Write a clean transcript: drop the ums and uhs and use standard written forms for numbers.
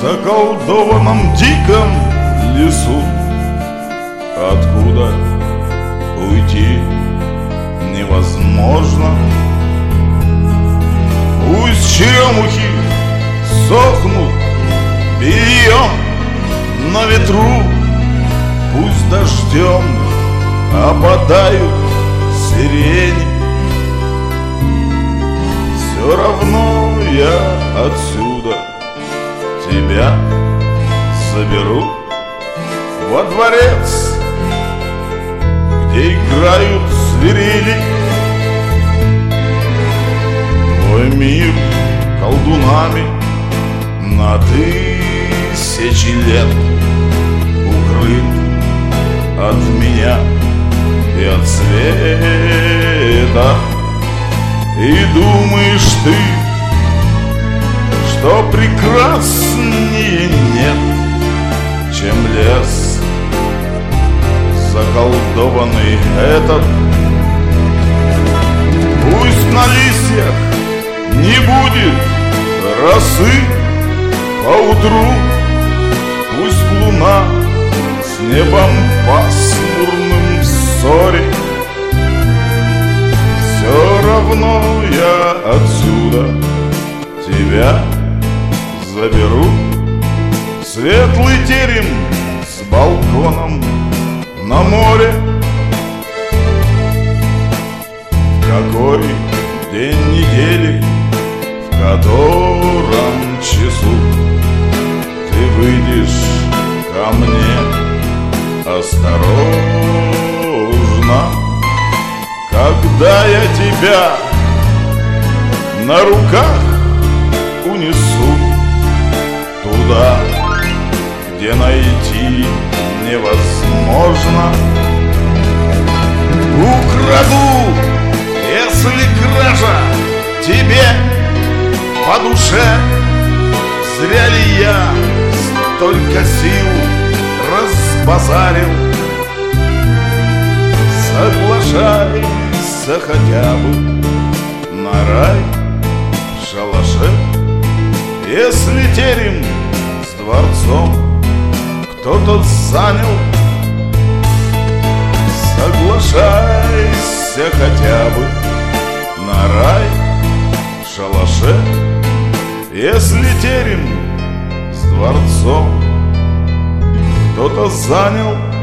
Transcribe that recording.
заколдованном диком лесу, откуда уйти невозможно. Пусть черемухи сохнут бельем на ветру, пусть дождем опадают сирени, все равно я отсюда тебя заберу во дворец, где играют свирели. Твой мир колдунами на тысячи лет укрыт от меня и от света. И думаешь ты, что прекраснее нет, чем лес заколдованный этот. Пусть на листьях не будет росы поутру, пусть луна с небом пасмурным в ссоре, все равно я отсюда тебя заберу. Светлый терем с балконом на море. В какой день недели, в котором часу ты выйдешь ко мне осторожно, когда я тебя на руках унесу туда, где найти невозможно. Украду, если кража тебе по душе. Зря ли я столько сил разбазарил? Соглашайся хотя бы на рай в шалаше, если терем с дворцом кто-то занял. Соглашайся хотя бы на рай в шалаше, если терем с дворцом кто-то занял.